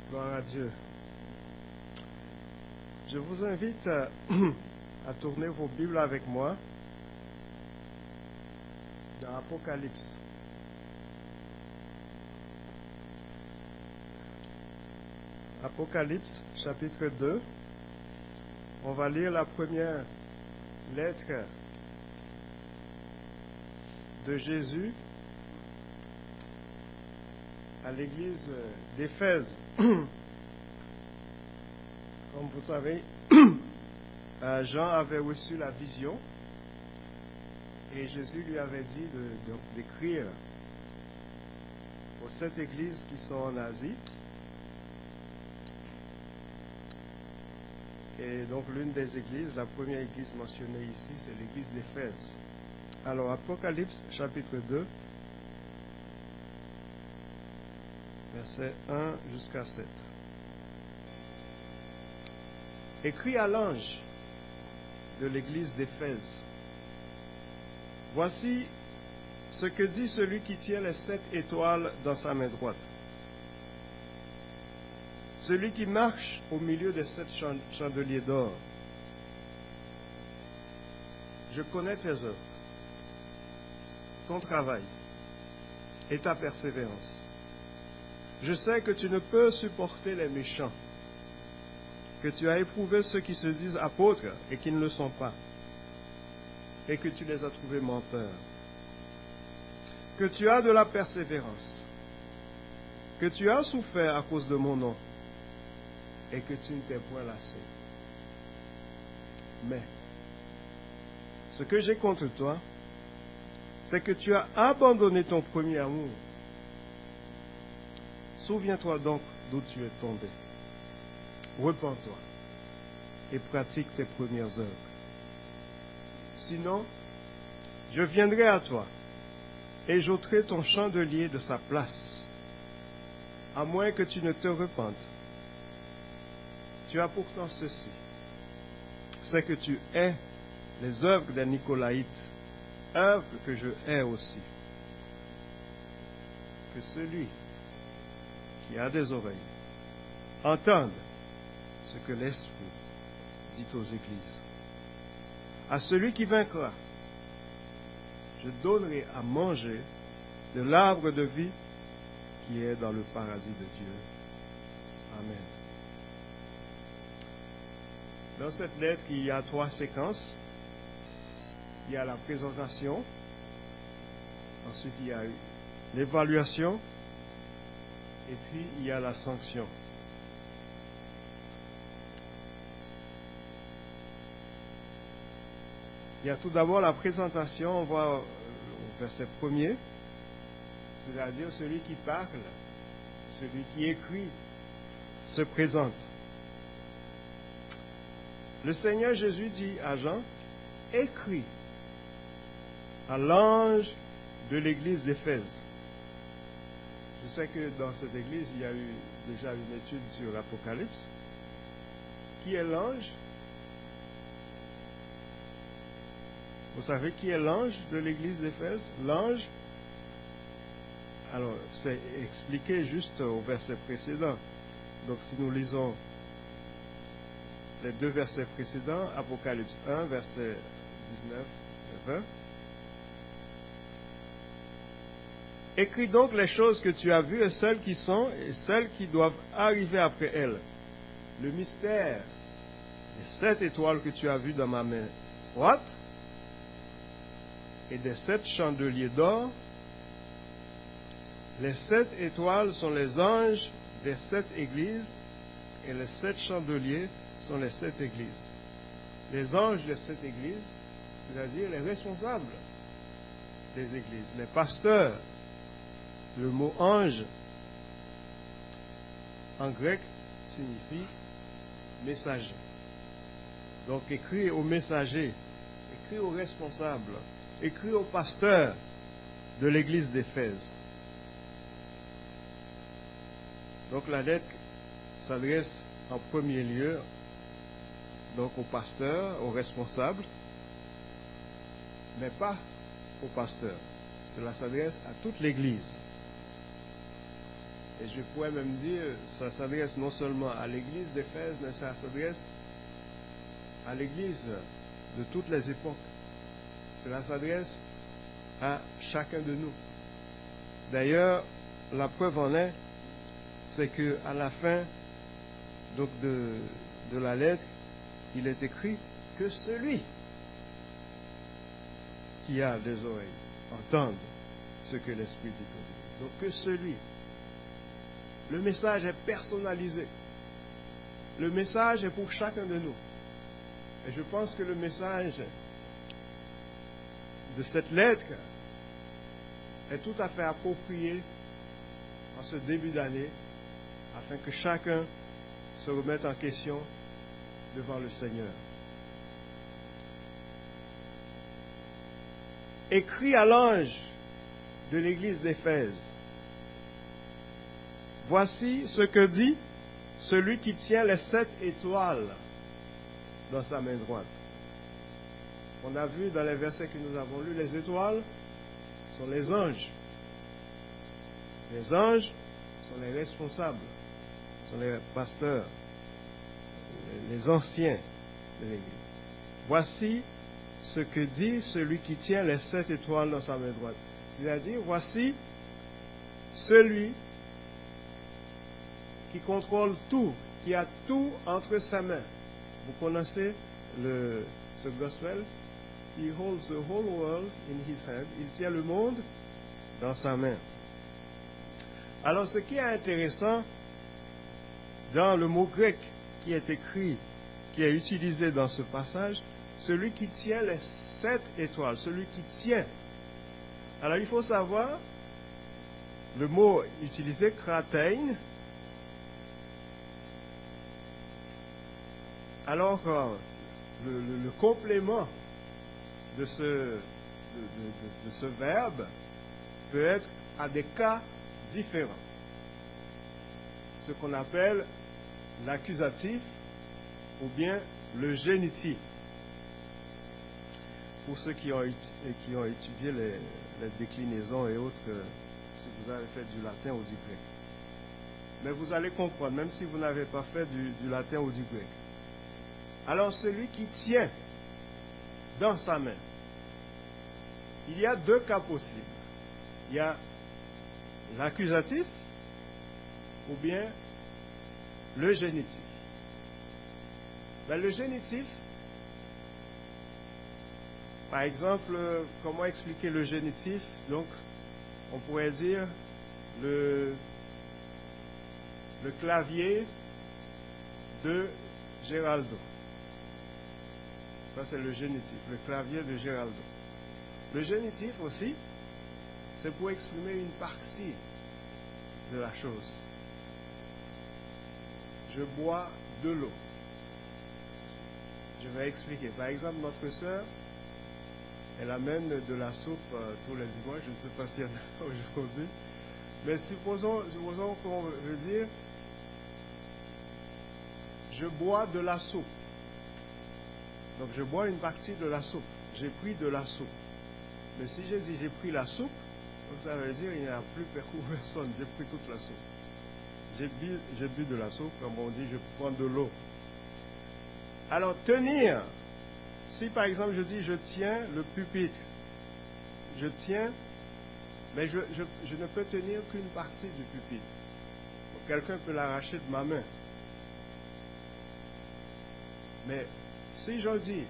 Gloire à Dieu. Je vous invite à tourner vos Bibles avec moi dans Apocalypse. Apocalypse, chapitre 2. On va lire la première lettre de Jésus à l'église d'Éphèse. Comme vous savez, Jean avait reçu la vision et Jésus lui avait dit d'écrire aux 7 églises qui sont en Asie. Et donc l'une des églises, la première église mentionnée ici, c'est l'église d'Éphèse. Alors Apocalypse chapitre 2, versets 1 jusqu'à 7. Écrit à l'ange de l'église d'Éphèse. Voici ce que dit celui qui tient les 7 étoiles dans sa main droite. Celui qui marche au milieu des 7 chandeliers d'or. Je connais tes œuvres, ton travail et ta persévérance. Je sais que tu ne peux supporter les méchants, que tu as éprouvé ceux qui se disent apôtres et qui ne le sont pas, et que tu les as trouvés menteurs, que tu as de la persévérance, que tu as souffert à cause de mon nom, et que tu ne t'es point lassé. Mais, ce que j'ai contre toi, c'est que tu as abandonné ton premier amour. Souviens-toi donc d'où tu es tombé. Repens-toi et pratique tes premières œuvres. Sinon, je viendrai à toi et j'ôterai ton chandelier de sa place, à moins que tu ne te repentes. Tu as pourtant ceci, c'est que tu hais les œuvres des Nicolaïtes, œuvres que je hais aussi. Que celui qui a des oreilles entende ce que l'Esprit dit aux églises. À celui qui vaincra, je donnerai à manger de l'arbre de vie qui est dans le paradis de Dieu. Amen. Dans cette lettre, il y a 3 séquences. Il y a la présentation, ensuite il y a l'évaluation, et puis il y a la sanction. Il y a tout d'abord la présentation, on voit au verset 1er, c'est-à-dire celui qui parle, celui qui écrit, se présente. Le Seigneur Jésus dit à Jean, écris à l'ange de l'église d'Éphèse. Je sais que dans cette église, il y a eu déjà une étude sur l'Apocalypse. Qui est l'ange? Vous savez qui est l'ange de l'église d'Éphèse? L'ange, alors c'est expliqué juste au verset précédent. Donc si nous lisons les 2 versets précédents, Apocalypse 1, versets 19 et 20. Écris donc les choses que tu as vues et celles qui sont et celles qui doivent arriver après elles. Le mystère des 7 étoiles que tu as vues dans ma main droite et des 7 chandeliers d'or. Les 7 étoiles sont les anges des 7 églises et les 7 chandeliers sont les 7 églises. Les anges des 7 églises, c'est-à-dire les responsables des églises, les pasteurs. Le mot ange en grec signifie messager. Donc écrit aux messagers, écrit aux responsables, écrit aux pasteurs de l'église d'Éphèse. Donc la lettre s'adresse en premier lieu donc aux pasteurs, aux responsables, mais pas aux pasteurs. Cela s'adresse à toute l'église. Et je pourrais même dire, ça s'adresse non seulement à l'église d'Éphèse, mais ça s'adresse à l'église de toutes les époques. Cela s'adresse à chacun de nous. D'ailleurs, la preuve en est, c'est qu'à la fin donc de la lettre, il est écrit que celui qui a des oreilles entende ce que l'Esprit dit aux églises. Donc que celui. Le message est personnalisé. Le message est pour chacun de nous. Et je pense que le message de cette lettre est tout à fait approprié en ce début d'année, afin que chacun se remette en question devant le Seigneur. Écrit à l'ange de l'église d'Éphèse, voici ce que dit celui qui tient les 7 étoiles dans sa main droite. On a vu dans les versets que nous avons lus, les étoiles sont les anges. Les anges sont les responsables, sont les pasteurs, les anciens de l'Église. Voici ce que dit celui qui tient les 7 étoiles dans sa main droite. C'est-à-dire, voici celui qui contrôle tout, qui a tout entre ses mains. Vous connaissez ce gospel? He holds the whole world in his hand. Il tient le monde dans sa main. Alors, ce qui est intéressant dans le mot grec qui est écrit, qui est utilisé dans ce passage, celui qui tient les 7 étoiles, celui qui tient. Alors, il faut savoir, le mot utilisé, kratein, alors le complément de ce verbe peut être à des cas différents. Ce qu'on appelle l'accusatif ou bien le génitif. Pour ceux qui ont étudié les déclinaisons et autres, si vous avez fait du latin ou du grec. Mais vous allez comprendre, même si vous n'avez pas fait du latin ou du grec. Alors, celui qui tient dans sa main, il y a 2 cas possibles. Il y a l'accusatif ou bien le génitif. Mais le génitif, par exemple, comment expliquer le génitif? Donc, on pourrait dire le clavier de Géraldo. Ça, c'est le génitif, le clavier de Géraldo. Le génitif aussi, c'est pour exprimer une partie de la chose. Je bois de l'eau. Je vais expliquer. Par exemple, notre sœur, elle amène de la soupe tous les dimanches. Je ne sais pas s'il y en a aujourd'hui. Mais supposons qu'on veut dire je bois de la soupe. Donc je bois une partie de la soupe. J'ai pris de la soupe. Mais si je dis j'ai pris la soupe, donc ça veut dire il n'y a plus personne. J'ai pris toute la soupe. J'ai bu de la soupe, comme on dit, je prends de l'eau. Alors tenir, si par exemple je dis je tiens le pupitre, je tiens, mais je ne peux tenir qu'une partie du pupitre. Donc quelqu'un peut l'arracher de ma main. Mais si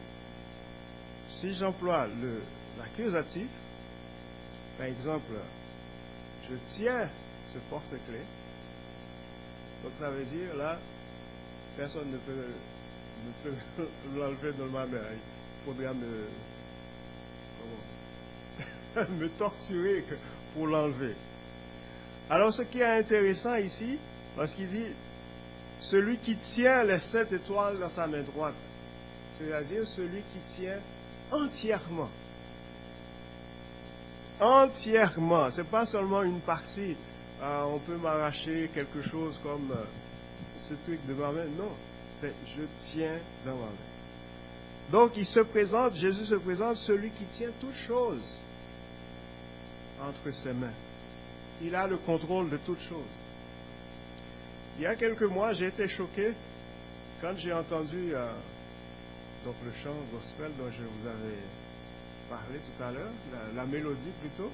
j'emploie l'accusatif, par exemple, je tiens ce porte-clés, donc ça veut dire là, personne ne peut l'enlever de ma main. Il faudra me torturer pour l'enlever. Alors ce qui est intéressant ici, parce qu'il dit celui qui tient les 7 étoiles dans sa main droite, c'est-à-dire celui qui tient entièrement. Entièrement. Ce n'est pas seulement une partie. On peut m'arracher quelque chose comme ce truc de ma main. Non. C'est je tiens dans ma main. Donc Jésus se présente celui qui tient toutes choses entre ses mains. Il a le contrôle de toutes choses. Il y a quelques mois, j'ai été choqué quand j'ai entendu donc le chant gospel dont je vous avais parlé tout à l'heure, la mélodie plutôt.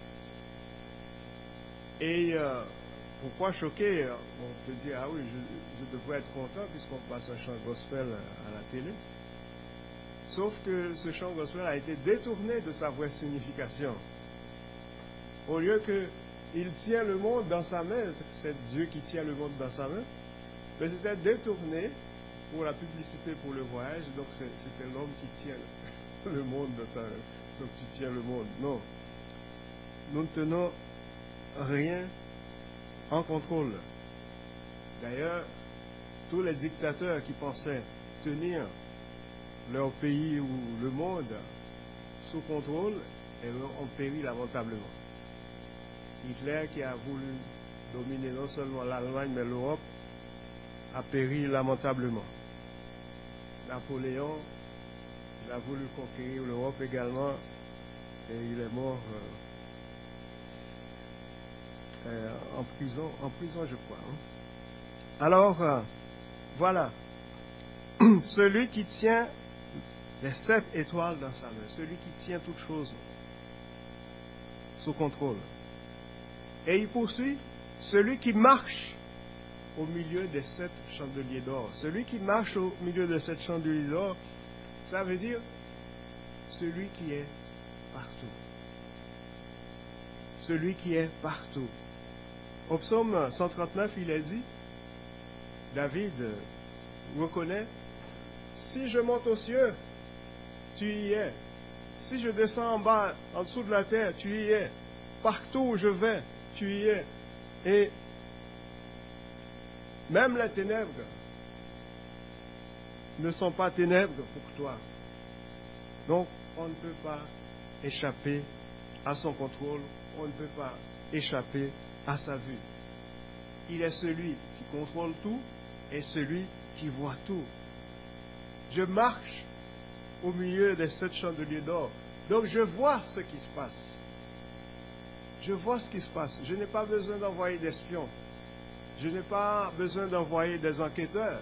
Et pourquoi choqué? On peut dire, ah oui, je devrais être content puisqu'on passe un chant gospel à la télé. Sauf que ce chant gospel a été détourné de sa vraie signification. Au lieu qu'il tient le monde dans sa main, c'est Dieu qui tient le monde dans sa main, mais c'était détourné pour la publicité, pour le voyage, donc c'était l'homme qui tient le monde dans sa main. Donc tu tiens le monde. Non. Nous ne tenons rien en contrôle. D'ailleurs, tous les dictateurs qui pensaient tenir leur pays ou le monde sous contrôle ont péri lamentablement. Hitler, qui a voulu dominer non seulement l'Allemagne mais l'Europe, a péri lamentablement. Napoléon, il a voulu conquérir l'Europe également et il est mort en prison je crois. Alors, voilà, celui qui tient les 7 étoiles dans sa main, celui qui tient toutes choses sous contrôle. Et il poursuit, celui qui marche au milieu des 7 chandeliers d'or. Celui qui marche au milieu de 7 chandeliers d'or, ça veut dire celui qui est partout. Celui qui est partout. Au psaume 139, il est dit, David reconnaît, si je monte aux cieux, tu y es. Si je descends en bas, en dessous de la terre, tu y es. Partout où je vais, tu y es. Et même les ténèbres ne sont pas ténèbres pour toi. Donc, on ne peut pas échapper à son contrôle, on ne peut pas échapper à sa vue. Il est celui qui contrôle tout et celui qui voit tout. Je marche au milieu des 7 chandeliers d'or. Donc je vois ce qui se passe. Je vois ce qui se passe. Je n'ai pas besoin d'envoyer d'espions. Je n'ai pas besoin d'envoyer des enquêteurs.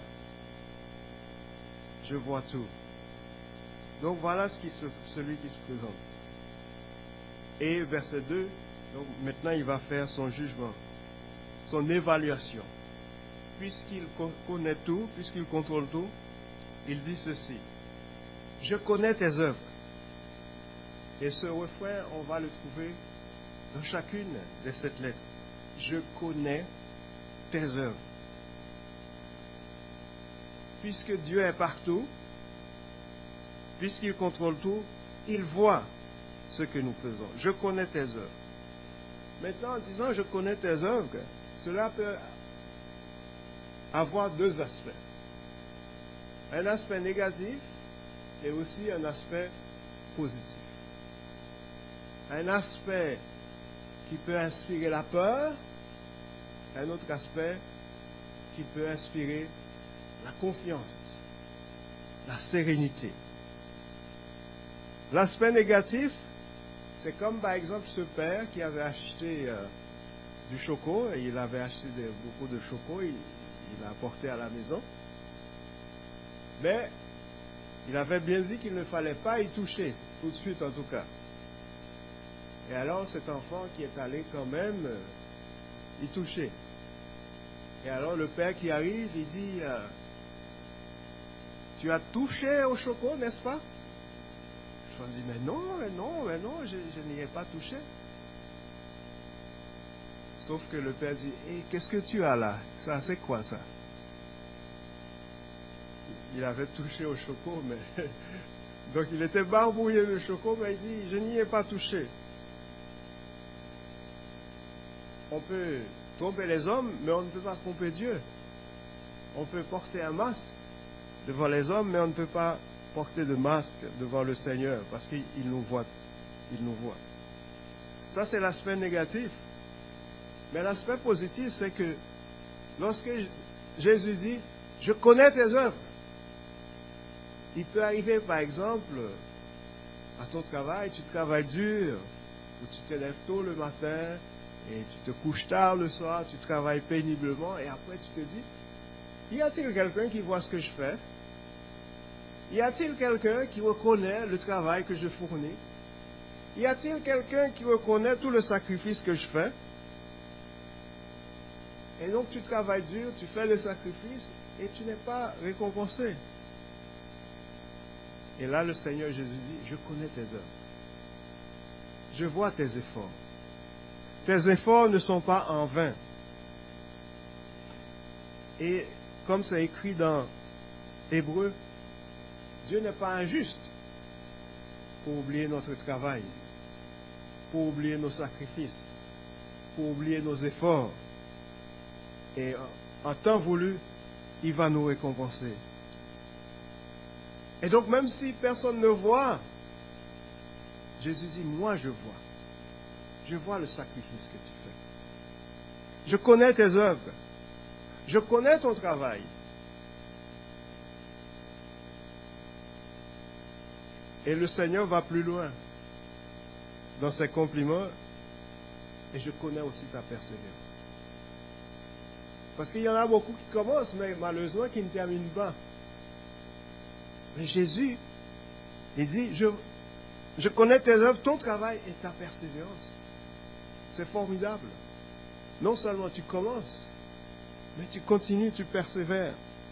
Je vois tout. Donc voilà celui qui se présente. Et verset 2, donc maintenant il va faire son jugement, son évaluation. Puisqu'il connaît tout, puisqu'il contrôle tout, il dit ceci. Je connais tes œuvres. Et ce refrain, on va le trouver dans chacune de ces lettres. Je connais tes œuvres. Puisque Dieu est partout, puisqu'il contrôle tout, il voit ce que nous faisons. Je connais tes œuvres. Maintenant, en disant je connais tes œuvres, cela peut avoir 2 aspects. Un aspect négatif et aussi un aspect positif. Un aspect qui peut inspirer la peur, un autre aspect qui peut inspirer la confiance, la sérénité. L'aspect négatif, c'est comme par exemple ce père qui avait acheté du choco, et il avait acheté beaucoup de choco, il l'a apporté à la maison. Mais il avait bien dit qu'il ne fallait pas y toucher, tout de suite en tout cas. Et alors cet enfant qui est allé quand même y toucher. Et alors le père qui arrive, il dit, tu as touché au choco, n'est-ce pas? Je dis, mais non, je n'y ai pas touché. Sauf que le père dit, qu'est-ce que tu as là? Ça, c'est quoi ça? Il avait touché au choco, mais donc il était barbouillé de choco, mais il dit, je n'y ai pas touché. On peut tromper les hommes, mais on ne peut pas tromper Dieu. On peut porter un masque devant les hommes, mais on ne peut pas porter de masque devant le Seigneur, parce qu'il nous voit. Il nous voit. Ça, c'est l'aspect négatif. Mais l'aspect positif, c'est que lorsque Jésus dit, je connais tes œuvres, il peut arriver, par exemple, à ton travail, tu travailles dur, ou tu te lèves tôt le matin, et tu te couches tard le soir, tu travailles péniblement, et après tu te dis, y a-t-il quelqu'un qui voit ce que je fais? Y a-t-il quelqu'un qui reconnaît le travail que je fournis? Y a-t-il quelqu'un qui reconnaît tout le sacrifice que je fais? Et donc tu travailles dur, tu fais le sacrifice, et tu n'es pas récompensé. Et là, le Seigneur Jésus dit, je connais tes œuvres. Je vois tes efforts. Tes efforts ne sont pas en vain. Et comme c'est écrit dans Hébreux, Dieu n'est pas injuste pour oublier notre travail, pour oublier nos sacrifices, pour oublier nos efforts. Et en temps voulu, il va nous récompenser. Et donc, même si personne ne voit, Jésus dit, moi je vois. Je vois le sacrifice que tu fais. Je connais tes œuvres. Je connais ton travail. Et le Seigneur va plus loin dans ses compliments. Et je connais aussi ta persévérance. Parce qu'il y en a beaucoup qui commencent, mais malheureusement qui ne terminent pas. Mais Jésus, il dit, je connais tes œuvres, ton travail et ta persévérance. C'est formidable. Non seulement tu commences, mais tu continues, tu persévères.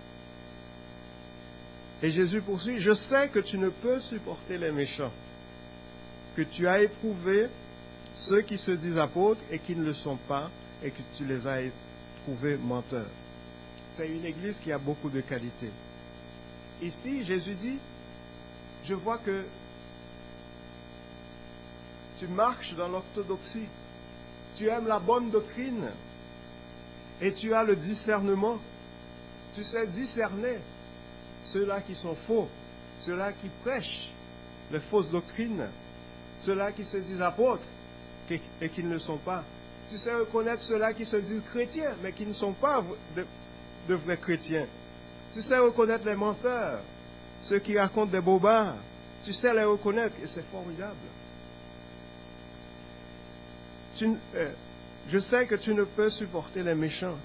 Et Jésus poursuit, je sais que tu ne peux supporter les méchants, que tu as éprouvé ceux qui se disent apôtres et qui ne le sont pas, et que tu les as éprouvés menteurs. C'est une église qui a beaucoup de qualités. Ici, Jésus dit, je vois que tu marches dans l'orthodoxie, tu aimes la bonne doctrine et tu as le discernement. Tu sais discerner ceux-là qui sont faux, ceux-là qui prêchent les fausses doctrines, ceux-là qui se disent apôtres et qui ne le sont pas. Tu sais reconnaître ceux-là qui se disent chrétiens mais qui ne sont pas de vrais chrétiens. Tu sais reconnaître les menteurs, ceux qui racontent des bobards. Tu sais les reconnaître et c'est formidable. Je sais que tu ne peux supporter les méchants,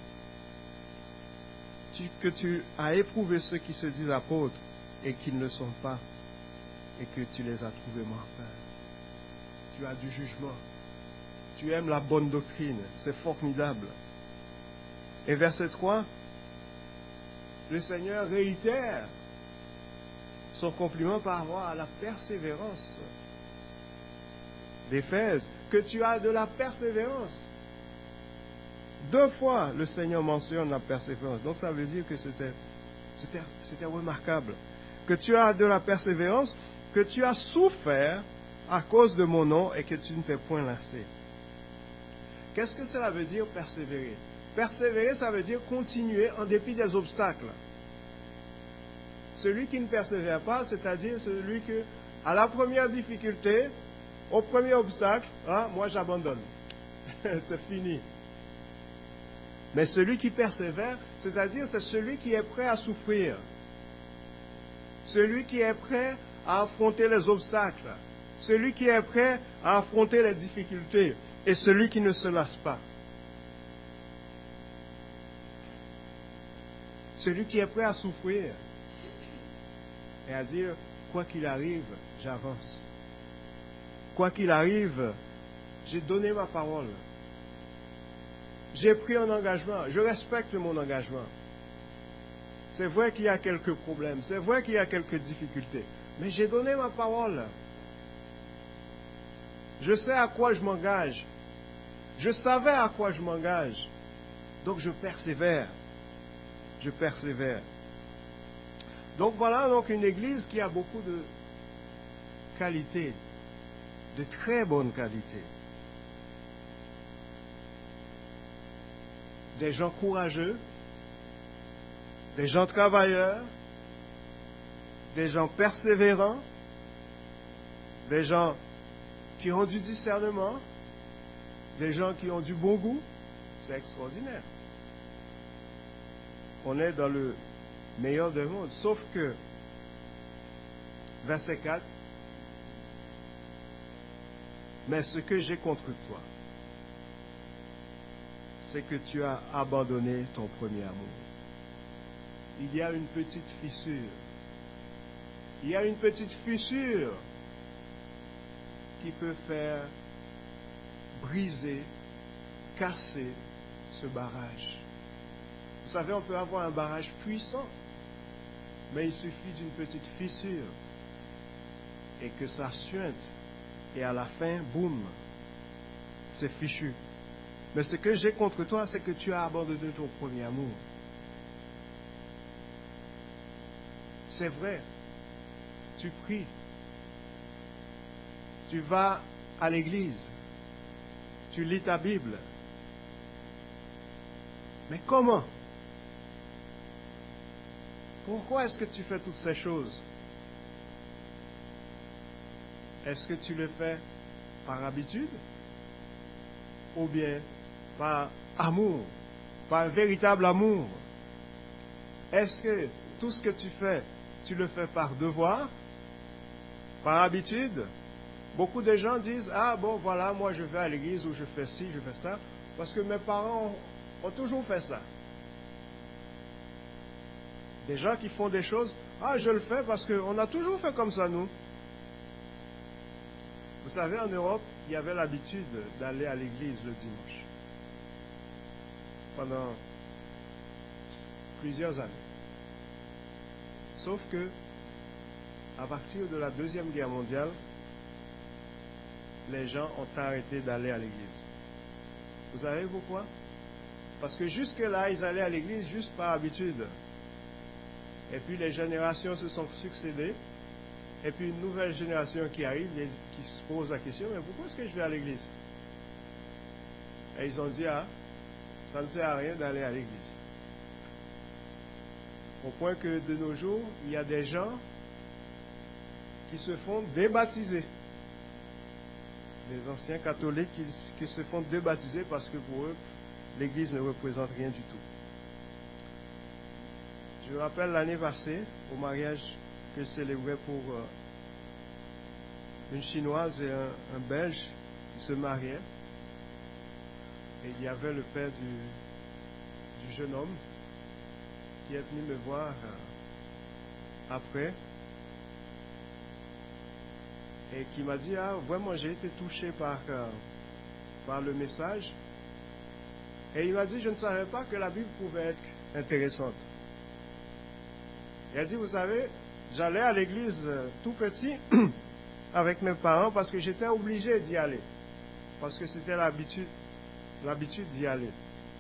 que tu as éprouvé ceux qui se disent apôtres et qui ne le sont pas, et que tu les as trouvés menteurs. Tu as du jugement. Tu aimes la bonne doctrine. C'est formidable. Et verset 3, le Seigneur réitère son compliment par rapport à la persévérance d'Éphèse, que tu as de la persévérance. 2 fois, le Seigneur mentionne la persévérance. Donc, ça veut dire que c'était remarquable. Que tu as de la persévérance, que tu as souffert à cause de mon nom et que tu ne t'es point lassé. Qu'est-ce que cela veut dire, persévérer? Persévérer, ça veut dire continuer en dépit des obstacles. Celui qui ne persévère pas, c'est-à-dire celui qui, à la première difficulté, au premier obstacle, moi j'abandonne. C'est fini. Mais celui qui persévère, c'est-à-dire c'est celui qui est prêt à souffrir. Celui qui est prêt à affronter les obstacles. Celui qui est prêt à affronter les difficultés. Et celui qui ne se lasse pas. Celui qui est prêt à souffrir. Et à dire, quoi qu'il arrive, j'avance. Quoi qu'il arrive, j'ai donné ma parole. J'ai pris un engagement. Je respecte mon engagement. C'est vrai qu'il y a quelques problèmes. C'est vrai qu'il y a quelques difficultés. Mais j'ai donné ma parole. Je sais à quoi je m'engage. Je savais à quoi je m'engage. Donc je persévère. Je persévère. Donc voilà donc une église qui a beaucoup de qualités. De très bonnes qualités. Des gens courageux, des gens travailleurs, des gens persévérants, des gens qui ont du discernement, des gens qui ont du bon goût. C'est extraordinaire. On est dans le meilleur des mondes, sauf que, verset 4, mais ce que j'ai contre toi, c'est que tu as abandonné ton premier amour. Il y a une petite fissure. Il y a une petite fissure qui peut faire briser, casser ce barrage. Vous savez, on peut avoir un barrage puissant, mais il suffit d'une petite fissure et que ça suinte. Et à la fin, boum, c'est fichu. Mais ce que j'ai contre toi, c'est que tu as abandonné ton premier amour. C'est vrai, tu pries, tu vas à l'église, tu lis ta Bible. Mais comment? Pourquoi est-ce que tu fais toutes ces choses? Est-ce que tu le fais par habitude? Ou bien par amour, par un véritable amour? Est-ce que tout ce que tu fais, tu le fais par devoir, par habitude? Beaucoup de gens disent, ah bon voilà, moi je vais à l'église ou je fais ci, je fais ça, parce que mes parents ont toujours fait ça. Des gens qui font des choses, ah je le fais parce qu'on a toujours fait comme ça nous. Vous savez, en Europe, il y avait l'habitude d'aller à l'église le dimanche. Pendant plusieurs années. Sauf que, à partir de la Deuxième Guerre mondiale, les gens ont arrêté d'aller à l'église. Vous savez pourquoi? Parce que jusque-là, ils allaient à l'église juste par habitude. Et puis les générations se sont succédées. Et puis une nouvelle génération qui arrive, qui se pose la question, mais pourquoi est-ce que je vais à l'église? Et ils ont dit, ah, ça ne sert à rien d'aller à l'église. Au point que de nos jours, il y a des gens qui se font débaptiser. Les anciens catholiques qui se font débaptiser parce que pour eux, l'église ne représente rien du tout. Je me rappelle l'année passée, au mariage que je célébrais pour une Chinoise et un Belge qui se mariaient. Et il y avait le père du jeune homme qui est venu me voir après et qui m'a dit, ah vraiment j'ai été touché par le message. Et il m'a dit, je ne savais pas que la Bible pouvait être intéressante. Il a dit, vous savez, j'allais à l'église tout petit avec mes parents parce que j'étais obligé d'y aller. Parce que c'était l'habitude d'y aller.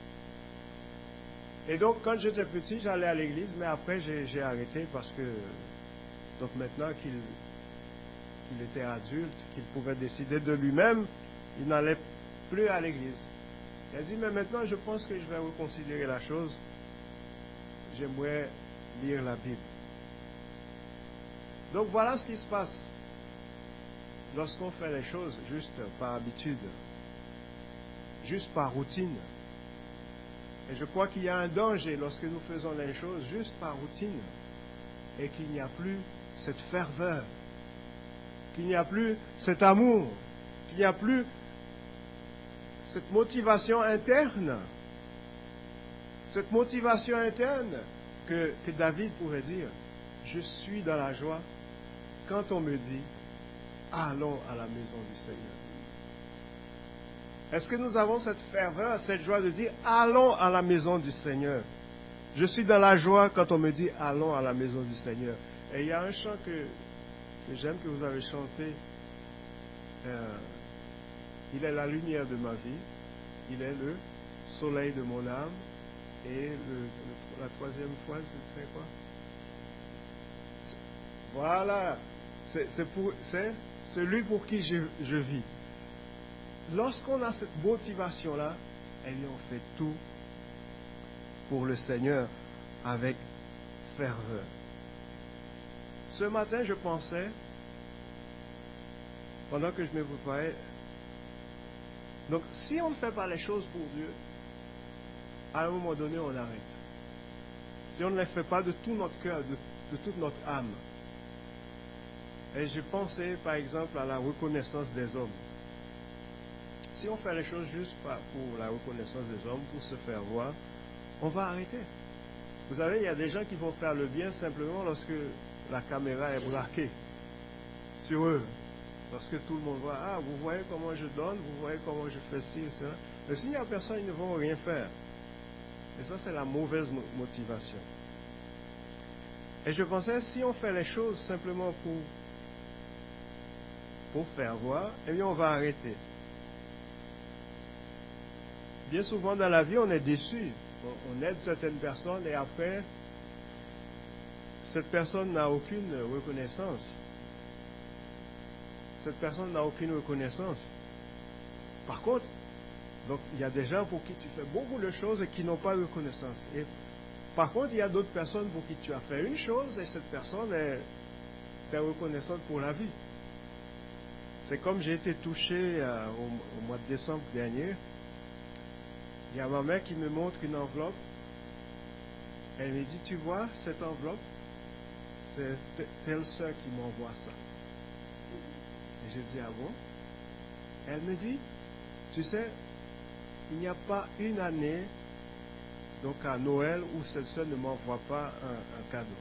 Et donc, quand j'étais petit, j'allais à l'église, mais après, j'ai arrêté parce que, donc maintenant qu'il était adulte, qu'il pouvait décider de lui-même, il n'allait plus à l'église. Il a dit, mais maintenant, je pense que je vais reconsidérer la chose. J'aimerais lire la Bible. Donc, voilà ce qui se passe lorsqu'on fait les choses juste par habitude, juste par routine. Et je crois qu'il y a un danger lorsque nous faisons les choses juste par routine et qu'il n'y a plus cette ferveur, qu'il n'y a plus cet amour, qu'il n'y a plus cette motivation interne. Cette motivation interne que David pourrait dire, je suis dans la joie quand on me dit, allons à la maison du Seigneur. Est-ce que nous avons cette ferveur, cette joie de dire, allons à la maison du Seigneur? Je suis dans la joie quand on me dit, allons à la maison du Seigneur. Et il y a un chant que j'aime, que vous avez chanté. Il est la lumière de ma vie. Il est le soleil de mon âme. Et la troisième phrase, c'est quoi? Voilà. C'est celui pour qui je vis. Lorsqu'on a cette motivation-là, eh bien, on fait tout pour le Seigneur avec ferveur. Ce matin, je pensais, pendant que je me préparais, donc si on ne fait pas les choses pour Dieu, à un moment donné, on arrête. Si on ne les fait pas de tout notre cœur, de toute notre âme. Et je pensais, par exemple, à la reconnaissance des hommes. Si on fait les choses juste pour la reconnaissance des hommes, pour se faire voir, on va arrêter. Vous savez, il y a des gens qui vont faire le bien simplement lorsque la caméra est braquée sur eux. Lorsque tout le monde voit, ah, vous voyez comment je donne, vous voyez comment je fais ci et cela. Mais s'il n'y a personne, ils ne vont rien faire. Et ça, c'est la mauvaise motivation. Et je pensais, si on fait les choses simplement pour faire voir, eh bien, on va arrêter. Bien souvent dans la vie, on est déçu. On aide certaines personnes et après, cette personne n'a aucune reconnaissance. Cette personne n'a aucune reconnaissance. Par contre, donc il y a des gens pour qui tu fais beaucoup de choses et qui n'ont pas de reconnaissance. Et par contre, il y a d'autres personnes pour qui tu as fait une chose et cette personne est reconnaissante pour la vie. C'est comme j'ai été touché au mois de décembre dernier. Il y a ma mère qui me montre une enveloppe. Elle me dit, tu vois, cette enveloppe, c'est telle sœur qui m'envoie ça. Et je dis, ah bon? Elle me dit, tu sais, il n'y a pas une année, donc à Noël, où cette sœur ne m'envoie pas un cadeau.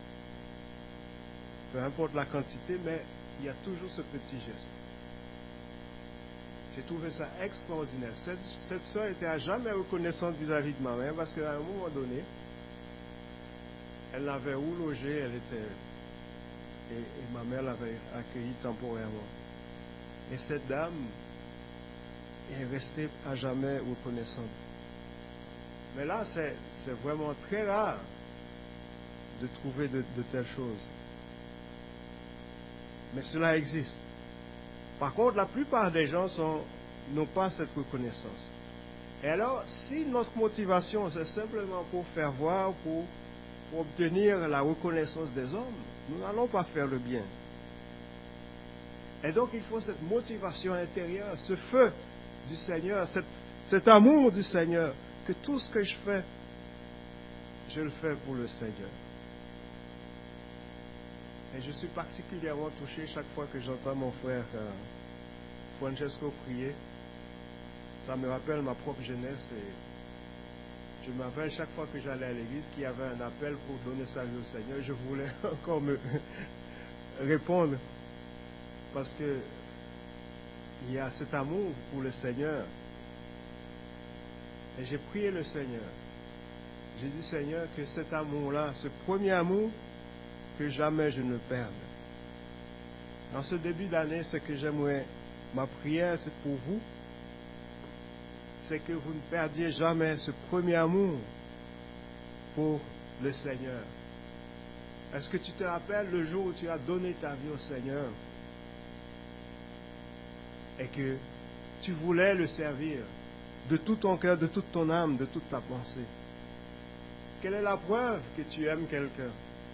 Peu importe la quantité, mais il y a toujours ce petit geste. J'ai trouvé ça extraordinaire. Cette sœur était à jamais reconnaissante vis-à-vis de ma mère, parce qu'à un moment donné, elle l'avait où loger, elle était... Et ma mère l'avait accueillie temporairement. Et cette dame est restée à jamais reconnaissante. Mais là, c'est vraiment très rare de trouver de telles choses. Mais cela existe. Par contre, la plupart des gens n'ont pas cette reconnaissance. Et alors, si notre motivation, c'est simplement pour faire voir, pour obtenir la reconnaissance des hommes, nous n'allons pas faire le bien. Et donc, il faut cette motivation intérieure, ce feu du Seigneur, cet amour du Seigneur, que tout ce que je fais, je le fais pour le Seigneur. Et je suis particulièrement touché chaque fois que j'entends mon frère Francesco prier. Ça me rappelle ma propre jeunesse et je me rappelle chaque fois que j'allais à l'église qu'il y avait un appel pour donner sa vie au Seigneur. Je voulais encore me répondre parce que il y a cet amour pour le Seigneur. Et j'ai prié le Seigneur. J'ai dit, Seigneur, que cet amour-là, ce premier amour, que jamais je ne le perde. Dans ce début d'année, ce que j'aimerais, ma prière, c'est pour vous, c'est que vous ne perdiez jamais ce premier amour pour le Seigneur. Est-ce que tu te rappelles le jour où tu as donné ta vie au Seigneur et que tu voulais le servir de tout ton cœur, de toute ton âme, de toute ta pensée? Quelle est la preuve que tu aimes quelqu'un?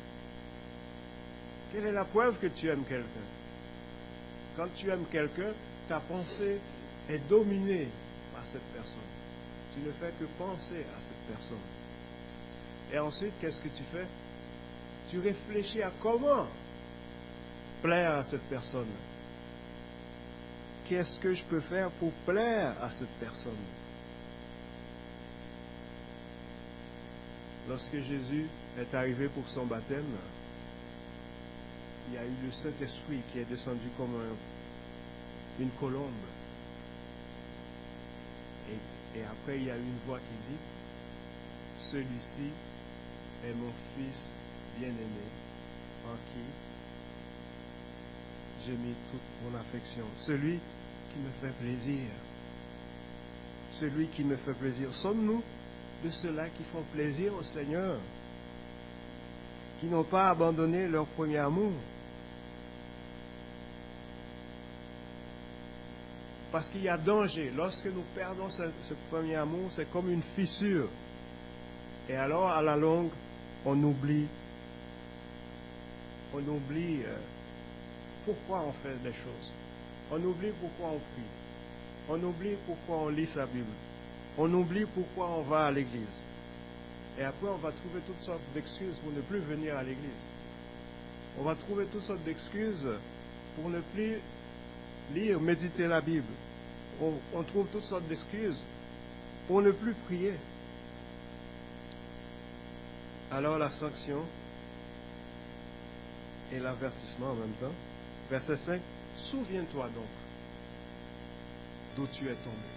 Quelle est la preuve que tu aimes quelqu'un? Quand tu aimes quelqu'un, ta pensée est dominée par cette personne. Tu ne fais que penser à cette personne. Et ensuite, qu'est-ce que tu fais? Tu réfléchis à comment plaire à cette personne. Qu'est-ce que je peux faire pour plaire à cette personne? Lorsque Jésus est arrivé pour son baptême, il y a eu le Saint-Esprit qui est descendu comme une colombe. Et après, il y a eu une voix qui dit, « Celui-ci est mon Fils bien-aimé, en qui j'ai mis toute mon affection. » Celui qui me fait plaisir. Celui qui me fait plaisir. Sommes-nous de ceux-là qui font plaisir au Seigneur, qui n'ont pas abandonné leur premier amour? Parce qu'il y a danger. Lorsque nous perdons ce premier amour, c'est comme une fissure. Et alors, à la longue, on oublie pourquoi on fait des choses. On oublie pourquoi on prie. On oublie pourquoi on lit sa Bible. On oublie pourquoi on va à l'église. Et après, on va trouver toutes sortes d'excuses pour ne plus venir à l'église. On va trouver toutes sortes d'excuses pour ne plus lire, méditer la Bible. on trouve toutes sortes d'excuses pour ne plus prier. Alors la sanction et l'avertissement en même temps. Verset 5, souviens-toi donc d'où tu es tombé.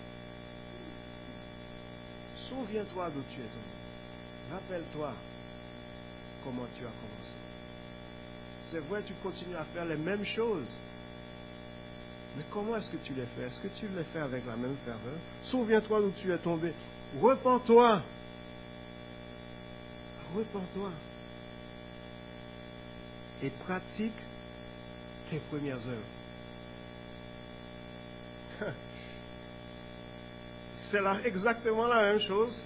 Souviens-toi d'où tu es tombé. Rappelle-toi comment tu as commencé. C'est vrai, tu continues à faire les mêmes choses. Mais comment est-ce que tu les fais? Est-ce que tu les fais avec la même ferveur? Souviens-toi d'où tu es tombé. Repens-toi. Repens-toi. Et pratique tes premières œuvres. C'est exactement la même chose.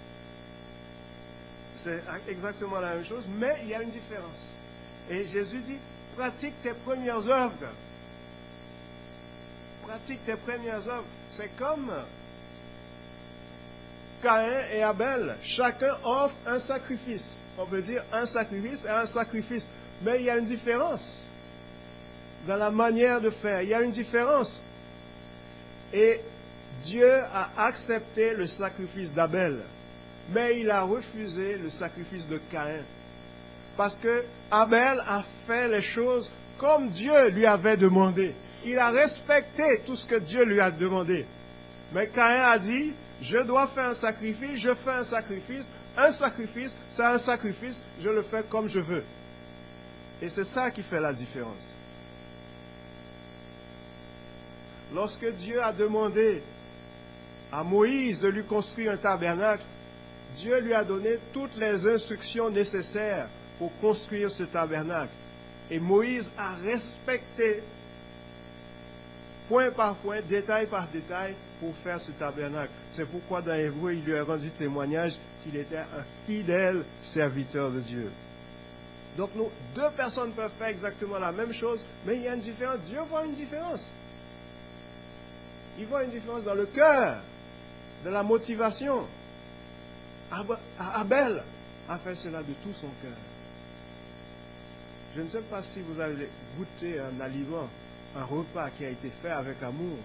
C'est exactement la même chose, mais il y a une différence. Et Jésus dit, pratique tes premières œuvres. Pratique tes premières œuvres. C'est comme Caïn et Abel. Chacun offre un sacrifice. On peut dire un sacrifice et un sacrifice. Mais il y a une différence dans la manière de faire. Il y a une différence. Et Dieu a accepté le sacrifice d'Abel. Mais il a refusé le sacrifice de Caïn. Parce que Abel a fait les choses comme Dieu lui avait demandé. Il a respecté tout ce que Dieu lui a demandé. Mais Caïn a dit, je dois faire un sacrifice, je fais un sacrifice, c'est un sacrifice, je le fais comme je veux. Et c'est ça qui fait la différence. Lorsque Dieu a demandé à Moïse de lui construire un tabernacle, Dieu lui a donné toutes les instructions nécessaires pour construire ce tabernacle. Et Moïse a respecté, point par point, détail par détail, pour faire ce tabernacle. C'est pourquoi dans Hébreu, il lui a rendu témoignage qu'il était un fidèle serviteur de Dieu. Donc, deux personnes peuvent faire exactement la même chose, mais il y a une différence. Dieu voit une différence. Il voit une différence dans le cœur, de la motivation. Abel a fait cela de tout son cœur. Je ne sais pas si vous avez goûté un aliment, un repas qui a été fait avec amour.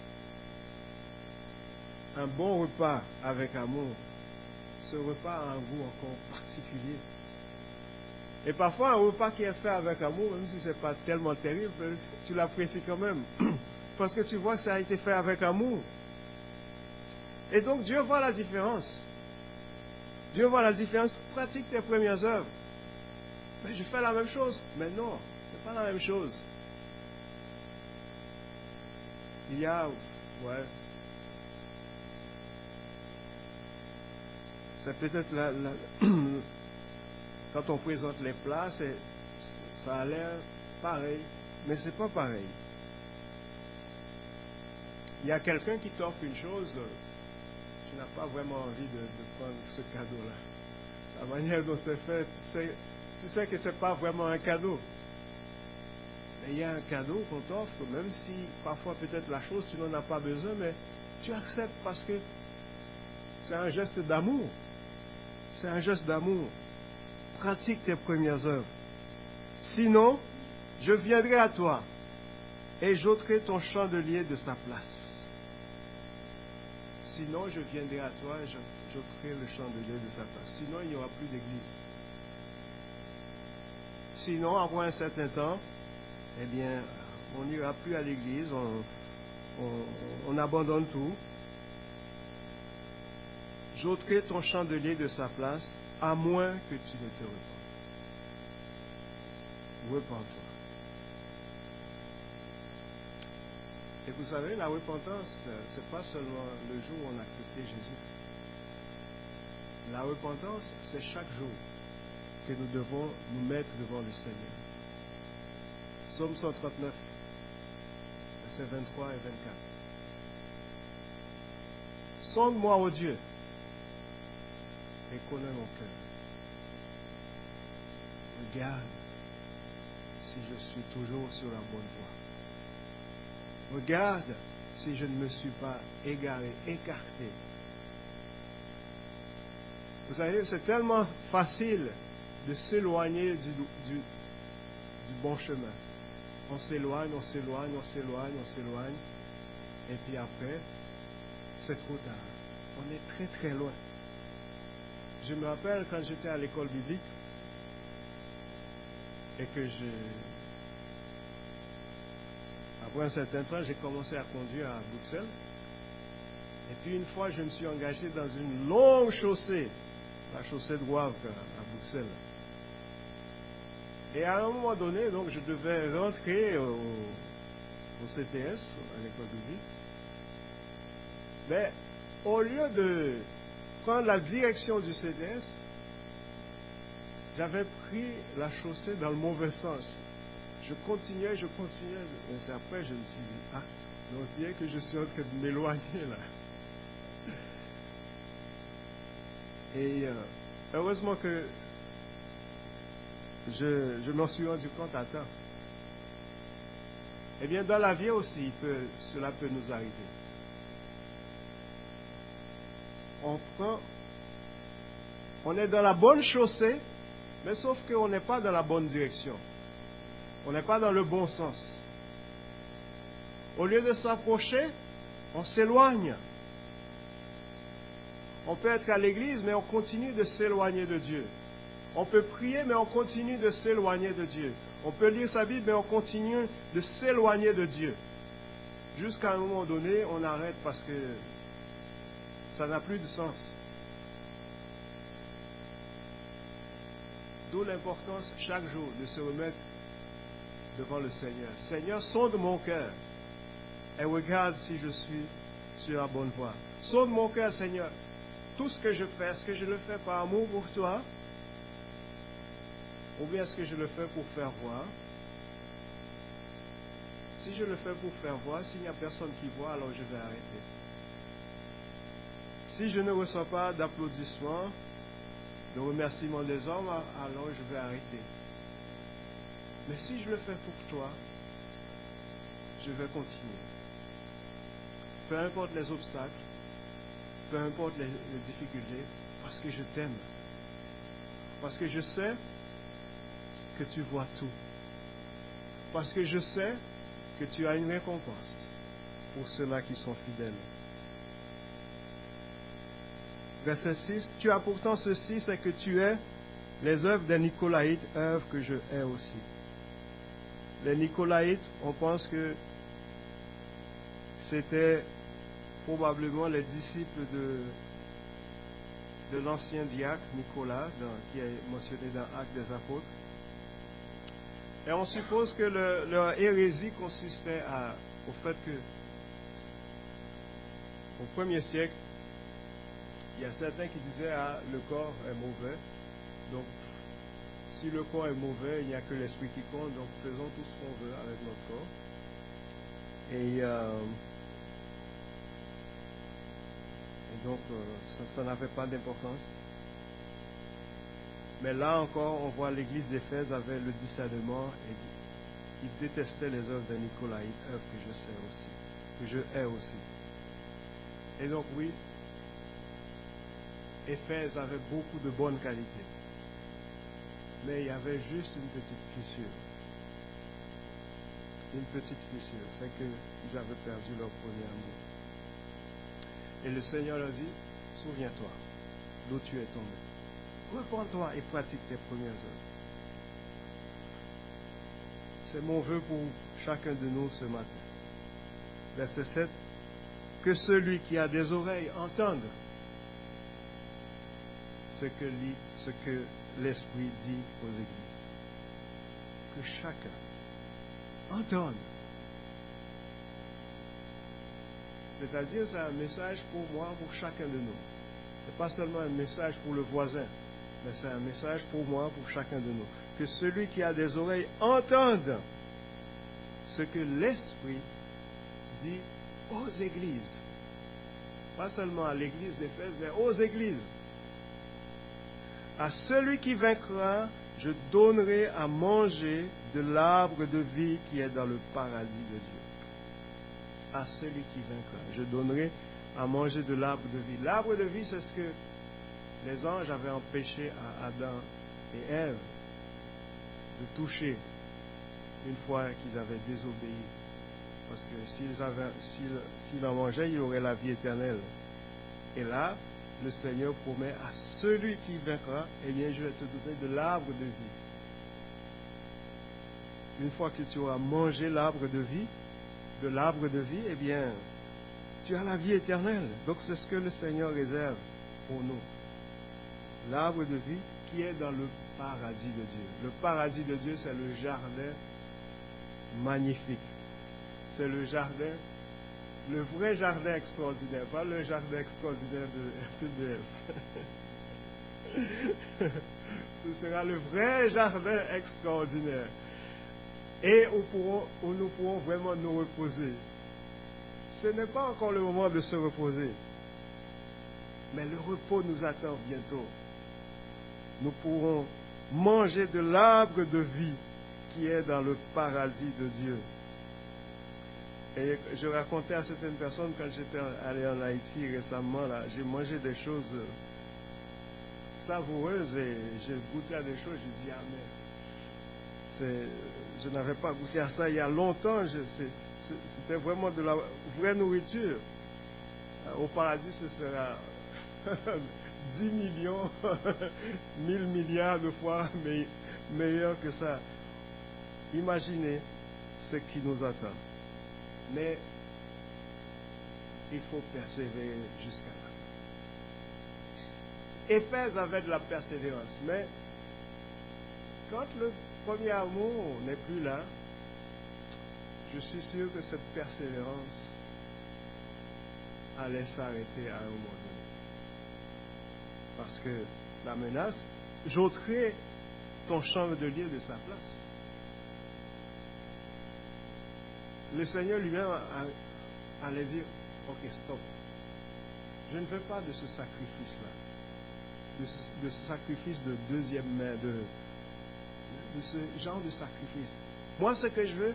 Un bon repas avec amour. Ce repas a un goût encore particulier. Et parfois, un repas qui est fait avec amour, même si ce n'est pas tellement terrible, tu l'apprécies quand même. Parce que tu vois que ça a été fait avec amour. Et donc, Dieu voit la différence. Dieu voit la différence. Pratique tes premières œuvres. Mais je fais la même chose. Mais non, ce n'est pas la même chose. Il y a... Ouais. C'est peut-être quand on présente les plats, ça a l'air pareil. Mais ce n'est pas pareil. Il y a quelqu'un qui t'offre une chose, tu n'as pas vraiment envie de prendre ce cadeau-là. La manière dont c'est fait, tu sais que ce n'est pas vraiment un cadeau. Mais il y a un cadeau qu'on t'offre, même si parfois peut-être la chose, tu n'en as pas besoin, mais tu acceptes parce que c'est un geste d'amour. C'est un geste d'amour. Pratique tes premières œuvres. Sinon, je viendrai à toi et j'ôterai ton chandelier de sa place. Sinon, je viendrai à toi et j'ôterai le chandelier de sa place. Sinon, il n'y aura plus d'église. Sinon, après un certain temps, eh bien, on n'ira plus à l'église, on abandonne tout. J'ôterai ton chandelier de sa place, à moins que tu ne te repentes. Repens-toi. Et vous savez, la repentance, ce n'est pas seulement le jour où on a accepté Jésus. La repentance, c'est chaque jour que nous devons nous mettre devant le Seigneur. Psaume 139, versets 23 et 24. Sonde-moi, ô Dieu, et connais mon cœur. Regarde si je suis toujours sur la bonne voie. Regarde si je ne me suis pas égaré, écarté. Vous savez, c'est tellement facile de s'éloigner du bon chemin. On s'éloigne, on s'éloigne, on s'éloigne, on s'éloigne. Et puis après, c'est trop tard. On est très très loin. Je me rappelle quand j'étais à l'école biblique et que après un certain temps, j'ai commencé à conduire à Bruxelles. Et puis une fois, je me suis engagé dans une longue chaussée, la chaussée de Wavre à Bruxelles. Et à un moment donné, donc, je devais rentrer au CTS, à l'école biblique. Mais au lieu de prendre la direction du CTS, j'avais pris la chaussée dans le mauvais sens. Je continuais. Et c'est après je me suis dit, on dirait que je suis en train de m'éloigner là. Et heureusement que je m'en suis rendu compte à temps. Eh bien, dans la vie aussi, cela peut nous arriver. On est dans la bonne chaussée, mais sauf qu'on n'est pas dans la bonne direction. On n'est pas dans le bon sens. Au lieu de s'approcher, on s'éloigne. On peut être à l'église, mais on continue de s'éloigner de Dieu. On peut prier, mais on continue de s'éloigner de Dieu. On peut lire sa Bible, mais on continue de s'éloigner de Dieu. Jusqu'à un moment donné, on arrête parce que ça n'a plus de sens. D'où l'importance chaque jour de se remettre devant le Seigneur. Seigneur, sonde mon cœur et regarde si je suis sur la bonne voie. Sonde mon cœur, Seigneur. Tout ce que je fais, est-ce que je le fais par amour pour toi? Ou bien est-ce que je le fais pour faire voir? Si je le fais pour faire voir, s'il n'y a personne qui voit, alors je vais arrêter. Si je ne reçois pas d'applaudissements, de remerciements des hommes, alors je vais arrêter. Mais si je le fais pour toi, je vais continuer. Peu importe les obstacles, peu importe les difficultés, parce que je t'aime. Parce que je sais que tu vois tout. Parce que je sais que tu as une récompense pour ceux-là qui sont fidèles. Verset 6, tu as pourtant ceci, c'est que tu es les œuvres des Nicolaïtes, œuvres que je hais aussi. Les Nicolaïtes, on pense que c'était probablement les disciples de l'ancien diacre Nicolas, qui est mentionné dans Actes des Apôtres. Et on suppose que leur hérésie consistait au fait que, au 1er siècle, il y a certains qui disaient le corps est mauvais, donc si le corps est mauvais, il n'y a que l'esprit qui compte, donc faisons tout ce qu'on veut avec notre corps. Et donc ça n'avait pas d'importance. Mais là encore, on voit l'église d'Éphèse avait le discernement et ils détestaient les œuvres de Nicolaïdes, œuvres que je sais aussi, que je hais aussi. Et donc oui, Éphèse avait beaucoup de bonnes qualités. Mais il y avait juste une petite fissure. Une petite fissure, c'est qu'ils avaient perdu leur premier amour. Et le Seigneur leur dit, souviens-toi d'où tu es tombé. Repends-toi et pratique tes premières œuvres. C'est mon vœu pour chacun de nous ce matin. Verset 7. Que celui qui a des oreilles entende ce que l'Esprit dit aux églises. Que chacun entende. C'est-à-dire, c'est un message pour moi, pour chacun de nous. Ce n'est pas seulement un message pour le voisin, mais c'est un message pour moi, pour chacun de nous. Que celui qui a des oreilles entende ce que l'Esprit dit aux églises. Pas seulement à l'église d'Éphèse, mais aux églises. À celui qui vaincra, je donnerai à manger de l'arbre de vie qui est dans le paradis de Dieu. À celui qui vaincra, je donnerai à manger de l'arbre de vie. L'arbre de vie, c'est ce que les anges avaient empêché à Adam et Ève de toucher une fois qu'ils avaient désobéi Parce que s'il en mangeait, il aurait la vie éternelle. Et là, le Seigneur promet à celui qui vaincra, eh bien, je vais te donner de l'arbre de vie. Une fois que tu auras mangé l'arbre de vie, eh bien, tu as la vie éternelle. Donc c'est ce que le Seigneur réserve pour nous. L'arbre de vie qui est dans le paradis de Dieu. Le paradis de Dieu, c'est le jardin magnifique. C'est le jardin, le vrai jardin extraordinaire, pas le jardin extraordinaire de TBF. Ce sera le vrai jardin extraordinaire. Et où nous pourrons vraiment nous reposer. Ce n'est pas encore le moment de se reposer. Mais le repos nous attend bientôt. Nous pourrons manger de l'arbre de vie qui est dans le paradis de Dieu. Et je racontais à certaines personnes quand j'étais allé en Haïti récemment, là, j'ai mangé des choses savoureuses et j'ai goûté à des choses, j'ai dit, ah mais je n'avais pas goûté à ça il y a longtemps, c'était vraiment de la vraie nourriture. Au paradis, ce sera 10 millions, 1000 milliards de fois meilleur que ça. Imaginez ce qui nous attend. Mais il faut persévérer jusqu'à la fin. Éphèse avait de la persévérance, mais quand le premier amour n'est plus là, je suis sûr que cette persévérance allait s'arrêter à un moment donné. Parce que la menace, j'ôterai ton chandelier de sa place. Le Seigneur lui-même allait dire, ok, stop. Je ne veux pas de ce sacrifice-là. De ce sacrifice de deuxième main, de ce genre de sacrifice. Moi, ce que je veux,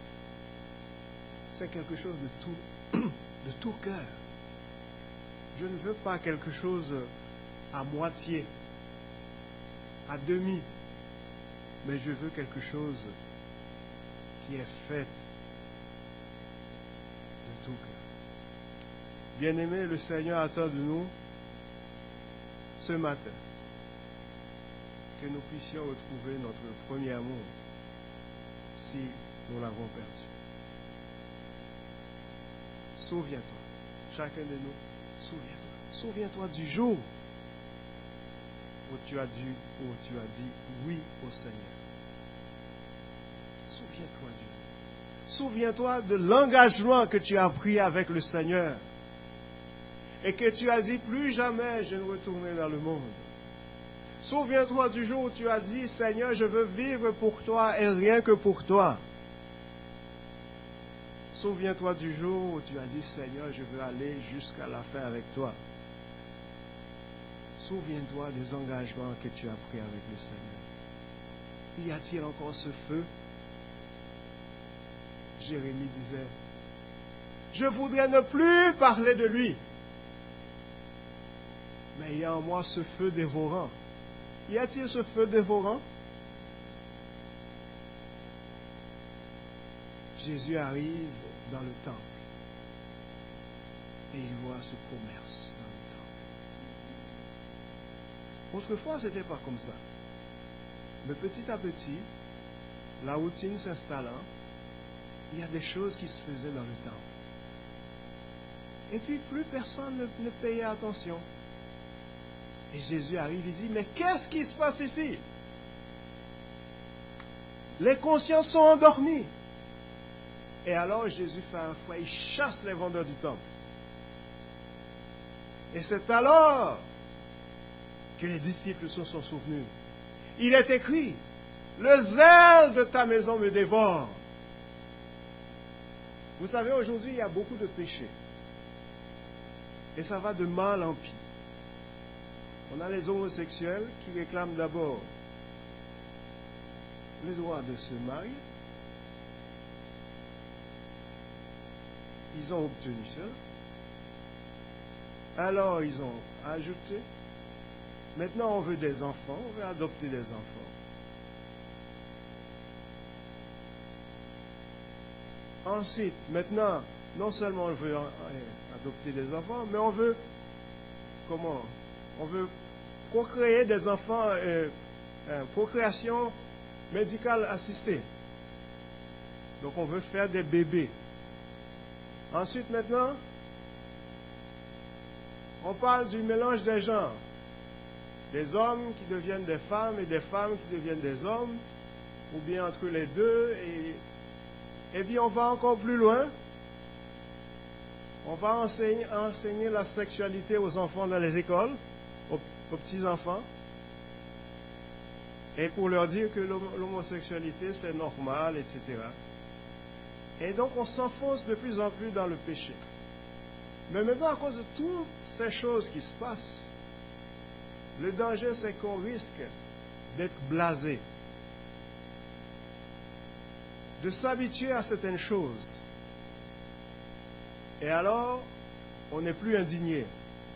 c'est quelque chose de tout cœur. Je ne veux pas quelque chose à moitié, à demi, mais je veux quelque chose qui est fait de tout cœur. Bien-aimés, le Seigneur attend de nous ce matin que nous puissions retrouver notre premier amour si nous l'avons perdu. Souviens-toi, chacun de nous, souviens-toi. Souviens-toi du jour où tu as dit oui au Seigneur. Souviens-toi du jour. Souviens-toi de l'engagement que tu as pris avec le Seigneur et que tu as dit plus jamais je ne retournerai dans le monde. Souviens-toi du jour où tu as dit Seigneur, je veux vivre pour toi et rien que pour toi. Souviens-toi du jour où tu as dit Seigneur, je veux aller jusqu'à la fin avec toi. Souviens-toi des engagements que tu as pris avec le Seigneur. Y a-t-il encore ce feu? Jérémie disait, je voudrais ne plus parler de lui, mais il y a en moi ce feu dévorant. Y a-t-il ce feu dévorant? Jésus arrive dans le temple et il voit ce commerce dans le temple. Autrefois, ce n'était pas comme ça. Mais petit à petit, la routine s'installant, il y a des choses qui se faisaient dans le temple. Et puis, plus personne ne payait attention. Et Jésus arrive et dit, mais qu'est-ce qui se passe ici? Les consciences sont endormies. Et alors Jésus fait un fouet, il chasse les vendeurs du temple. Et c'est alors que les disciples se sont souvenus. Il est écrit, le zèle de ta maison me dévore. Vous savez, aujourd'hui, il y a beaucoup de péchés. Et ça va de mal en pis. On a les homosexuels qui réclament d'abord le droit de se marier. Ils ont obtenu cela. Alors ils ont ajouté. Maintenant on veut des enfants, on veut adopter des enfants. Ensuite, maintenant, non seulement on veut adopter des enfants, mais on veut, comment? On veut procréer des enfants, procréation médicale assistée. Donc on veut faire des bébés. Ensuite, maintenant, on parle du mélange des genres. Des hommes qui deviennent des femmes et des femmes qui deviennent des hommes, ou bien entre les deux. Et puis on va encore plus loin. On va enseigner la sexualité aux enfants dans les écoles, aux petits-enfants. Et pour leur dire que l'homosexualité c'est normal, etc. Et donc on s'enfonce de plus en plus dans le péché. Mais maintenant, à cause de toutes ces choses qui se passent, le danger c'est qu'on risque d'être blasé, de s'habituer à certaines choses. Et alors, on n'est plus indigné.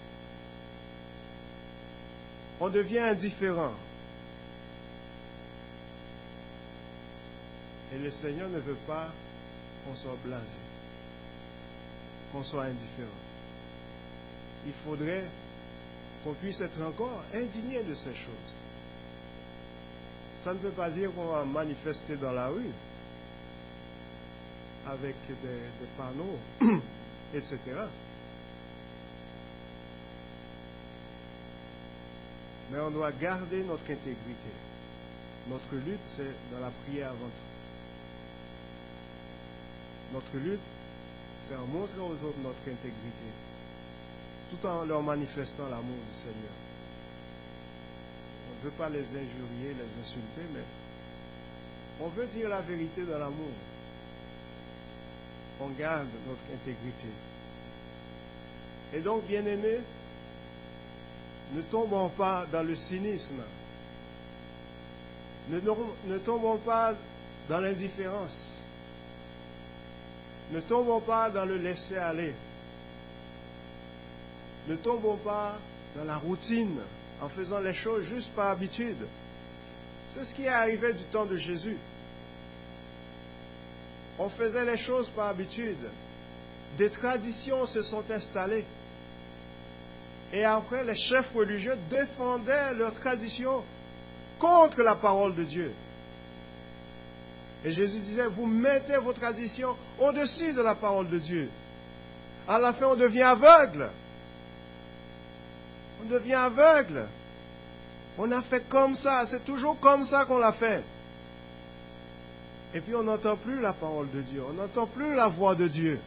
On devient indifférent. Et le Seigneur ne veut pas qu'on soit blasé, qu'on soit indifférent. Il faudrait qu'on puisse être encore indigné de ces choses. Ça ne veut pas dire qu'on va manifester dans la rue avec des panneaux, etc. Mais on doit garder notre intégrité. Notre lutte, c'est dans la prière avant tout. Notre lutte, c'est en montrant aux autres notre intégrité, tout en leur manifestant l'amour du Seigneur. On ne veut pas les injurier, les insulter, mais on veut dire la vérité dans l'amour. On garde notre intégrité. Et donc, bien-aimés, ne tombons pas dans le cynisme. Ne tombons pas dans l'indifférence. Ne tombons pas dans le laisser-aller. Ne tombons pas dans la routine en faisant les choses juste par habitude. C'est ce qui est arrivé du temps de Jésus. On faisait les choses par habitude. Des traditions se sont installées. Et après, les chefs religieux défendaient leurs traditions contre la parole de Dieu. Et Jésus disait, vous mettez vos traditions au-dessus de la parole de Dieu. À la fin, on devient aveugle. On devient aveugle. On a fait comme ça, c'est toujours comme ça qu'on l'a fait. Et puis on n'entend plus la parole de Dieu, on n'entend plus la voix de Dieu.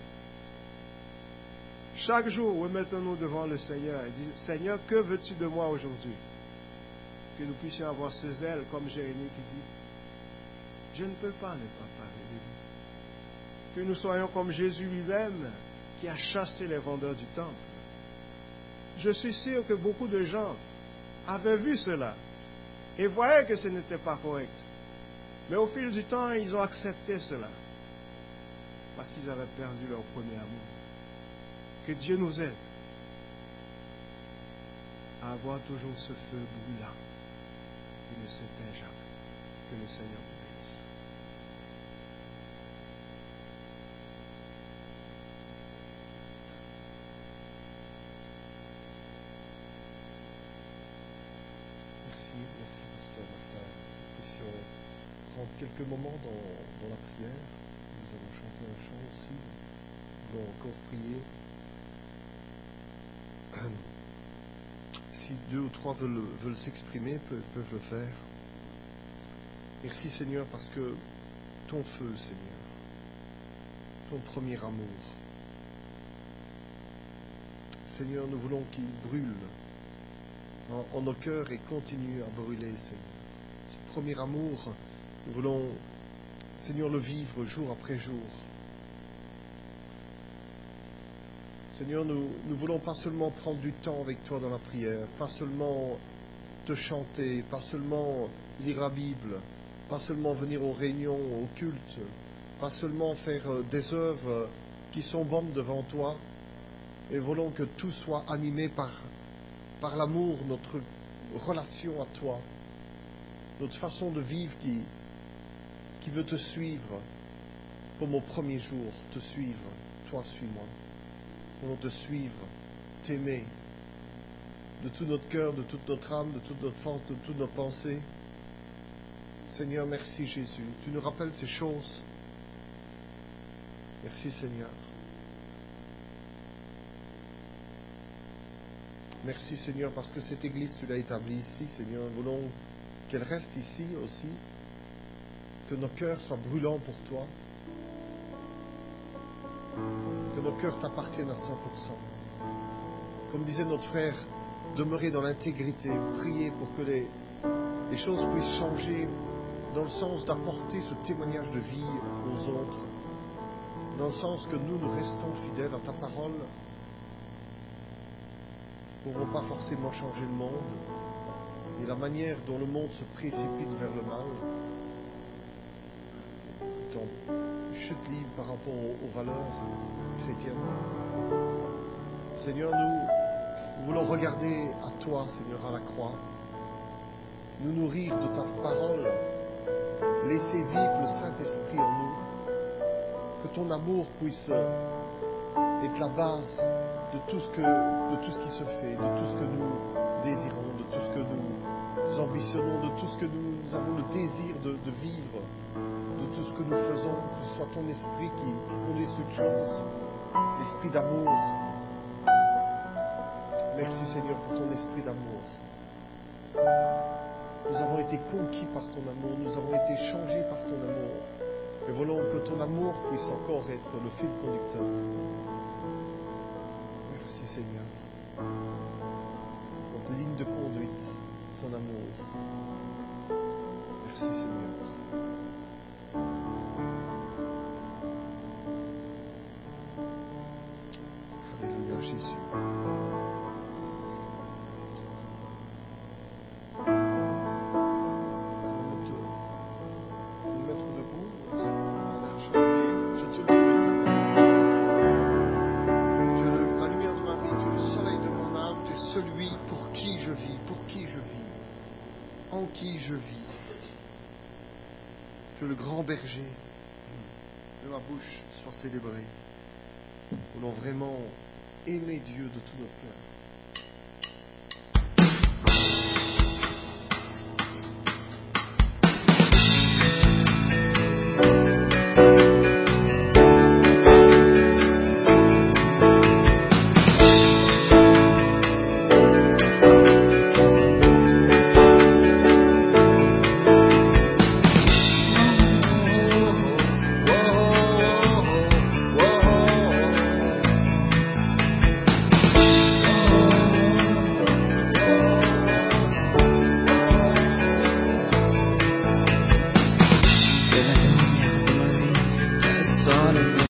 Chaque jour, remettons-nous devant le Seigneur et disons, Seigneur, que veux-tu de moi aujourd'hui? Que nous puissions avoir ce zèle comme Jérémie qui dit, je ne peux pas ne pas parler de lui. Que nous soyons comme Jésus lui-même qui a chassé les vendeurs du temple. Je suis sûr que beaucoup de gens avaient vu cela et voyaient que ce n'était pas correct. Mais au fil du temps, ils ont accepté cela parce qu'ils avaient perdu leur premier amour. Que Dieu nous aide à avoir toujours ce feu brûlant qui ne s'éteint jamais. Que le Seigneur vous bénisse. Merci, Pasteur Martin. Nous puissions prendre quelques moments dans la prière. Nous avons chanté un chant aussi. Nous allons encore prier. Si 2 ou 3 veulent s'exprimer, peuvent le faire. Merci Seigneur parce que ton feu, Seigneur, ton premier amour, Seigneur, nous voulons qu'il brûle en nos cœurs et continue à brûler, Seigneur. Ce premier amour, nous voulons, Seigneur, le vivre jour après jour. Seigneur, nous voulons pas seulement prendre du temps avec toi dans la prière, pas seulement te chanter, pas seulement lire la Bible, pas seulement venir aux réunions, aux cultes, pas seulement faire des œuvres qui sont bonnes devant toi, et voulons que tout soit animé par l'amour, notre relation à toi, notre façon de vivre qui veut te suivre. comme au premier jour, te suivre. Toi, suis-moi. Nous voulons te suivre, t'aimer, de tout notre cœur, de toute notre âme, de toute notre force, de toutes nos pensées. Seigneur, merci Jésus. Tu nous rappelles ces choses. Merci Seigneur. Merci Seigneur parce que cette Église, tu l'as établie ici, Seigneur. Nous voulons qu'elle reste ici aussi, que nos cœurs soient brûlants pour toi, que nos cœurs t'appartiennent à 100%. Comme disait notre frère, demeurer dans l'intégrité, prier pour que les choses puissent changer dans le sens d'apporter ce témoignage de vie aux autres, dans le sens que nous restons fidèles à ta parole. Nous ne pouvons pas forcément changer le monde et la manière dont le monde se précipite vers le mal, en chute libre par rapport aux valeurs chrétiennes. Seigneur, nous voulons regarder à toi, Seigneur, à la croix, nous nourrir de ta parole, laisser vivre le Saint-Esprit en nous, que ton amour puisse être la base de tout ce qui se fait, de tout ce que nous désirons, de tout ce que nous ambitionnons, de tout ce que nous avons le désir de vivre, de tout ce que nous faisons, que ce soit ton esprit qui conduise toutes choses, l'esprit d'amour. Merci Seigneur pour ton esprit d'amour. Nous avons été conquis par ton amour, nous avons été changés par ton amour. Et voulons que ton amour puisse encore être le fil conducteur. Merci Seigneur. Notre ligne de conduite, ton amour. Merci Seigneur. Alléluia Jésus. Que le grand berger de ma bouche soit célébré. Nous voulons vraiment aimer Dieu de tout notre cœur.